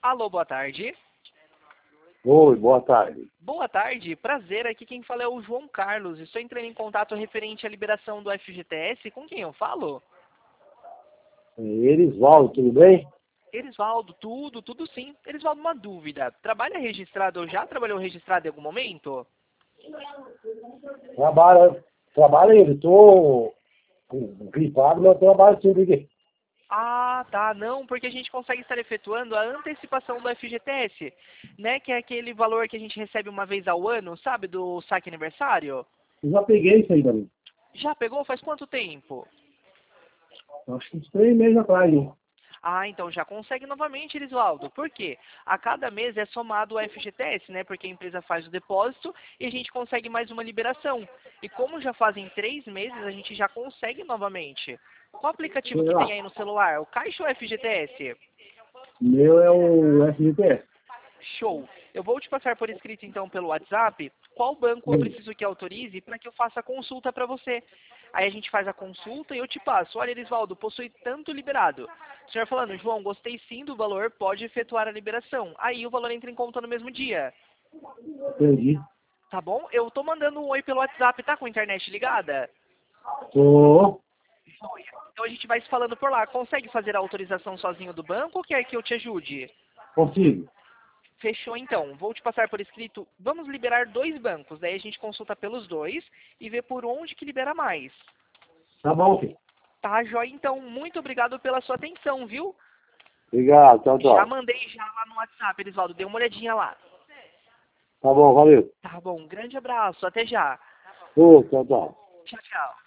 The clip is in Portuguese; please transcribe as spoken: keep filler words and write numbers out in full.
Alô, boa tarde. Oi, boa tarde. Boa tarde, prazer. Aqui quem fala é o João Carlos. Estou entrando em contato referente à liberação do F G T S. Com quem eu falo? Erisvaldo, tudo bem? Erisvaldo, tudo, tudo sim. Erisvaldo, uma dúvida. Trabalha registrado ou já trabalhou registrado em algum momento? Trabalha, trabalha ele, tô gripado, mas trabalho sim, porque Ah, tá. Não, porque a gente consegue estar efetuando a antecipação do F G T S, né? Que é aquele valor que a gente recebe uma vez ao ano, sabe? Do saque aniversário. eu já peguei isso aí também. Já pegou? Faz quanto tempo? Acho que uns três meses atrás, hein? Ah, então já consegue novamente, Erisvaldo. Por quê? A cada mês é somado o F G T S, né? Porque a empresa faz o depósito e a gente consegue mais uma liberação. E como já fazem três meses, a gente já consegue novamente. Qual aplicativo Sei que lá. tem aí no celular? O Caixa ou o F G T S? Meu é o F G T S. Show. Eu vou te passar por escrito então pelo WhatsApp qual banco eu Hum, preciso que autorize para que eu faça a consulta para você. Aí a gente faz a consulta e eu te passo. Olha, Elisvaldo, possui tanto liberado. O senhor falando, João, gostei sim do valor, pode efetuar a liberação. Aí o valor entra em conta no mesmo dia. entendi. Tá bom? Eu tô mandando um oi pelo WhatsApp, tá com a internet ligada? Tô, Então a gente vai se falando por lá. Consegue fazer a autorização sozinho do banco ou quer que eu te ajude? consigo. Fechou então. Vou te passar por escrito. Vamos liberar dois bancos. Daí a gente consulta pelos dois e vê por onde que libera mais. Tá bom, filho. Tá, joia? Então, muito obrigado pela sua atenção, viu? Obrigado, tchau, Já tchau. mandei já lá no WhatsApp, Elisvaldo. Dê uma olhadinha lá. Tá bom, valeu. Tá bom, um grande abraço. Até já. Ô, tchau, tchau. Tchau, tchau.